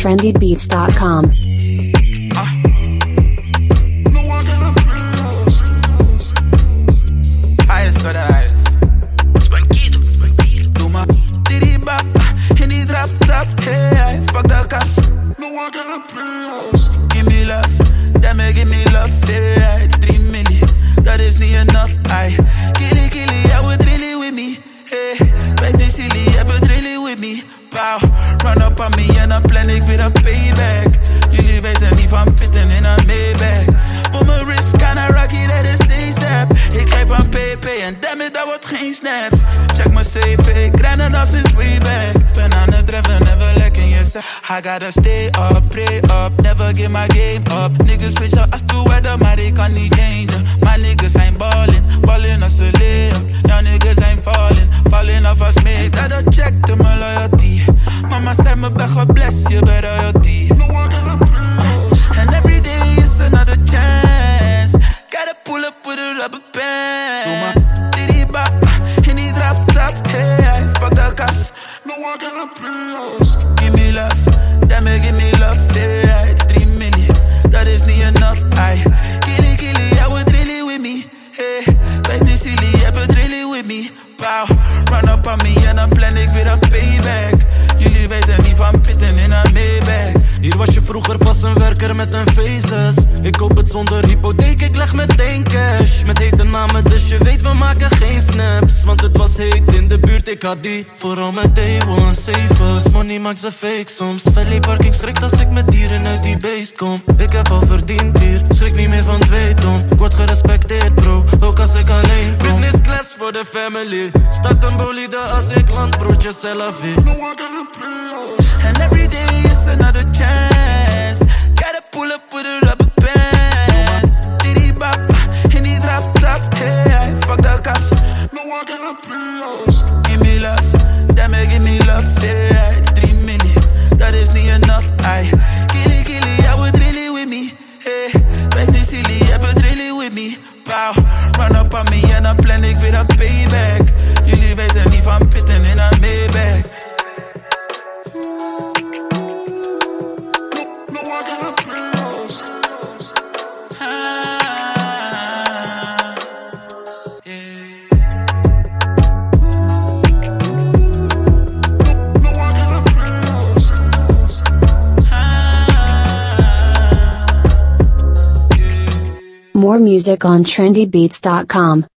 trendybeats.com. Highest of the highest. Spanquito. Doe maar diddy bap in die drop top. Hey, fuck the cops. No one gonna play us. Give me love, damn give me love. Hey, 3 million, that is not enough. I killy, I would really with me. Hey, back this silly, I would really with me. Pow, run up on me and I'm planning with a payback. Jullie weten niet van pitten in een Maybach. Op mijn wrist kinda rocky, dat is ASAP. Ik geef een PP en damn it, dat wordt geen snaps. Check mijn CV, grinden af sinds way back. Ben aan het treffen, never lacking, yes. I gotta stay up, pray up, never give my game up. Niggas switch up as to weather, maar ik kan niet change. My niggas zijn ballin' als ze layup. Young niggas zijn falling off als me. Ik gotta check to my loyalty. Mama zei me ben geblest, je bent royalty. And every day is another chance. Gotta pull up with a rubber band. Diddy bop, in die drop top. Hey, fuck the cops. No one gonna play us. Give me love, damn give me love. Hey, 3 million, that is not enough. I killy, I would really with me. Hey, best this silly, I would really with me. Pow, run up on me and I'm planning with a payback. Jullie weten niet van pitten in een Maybach. Hier was je vroeger pas een werker met een faces. Ik koop het zonder hypotheek, ik leg meteen cash. Met hete namen, dus je weet we maken geen snaps. Want het was heet in de buurt, ik had die. Vooral met day one savers. Money maakt ze fake soms. Valley parking strikt als ik met dieren uit die beest kom. Ik heb al verdiend hier, schrik niet meer van 2 ton. Ik word gerespecteerd bro, ook als ik alleen kom. Business class voor de family. Start een bolide als ik land, broodje zelf weer. No one gonna play us. And every day is another chance. Gotta pull up with a rubber band. Diddy bop, in die drop top. Hey, fuck the cops. No one gonna play us. Give me love, damn give me love. Hey, 3 million, that is not enough. I killy, I would really with me. Hey, back this silly, I would really with me. Pow, run up on me and I'm planning with a payback. Jullie weten niet van pitten in een Maybach. More music on trendybeats.com.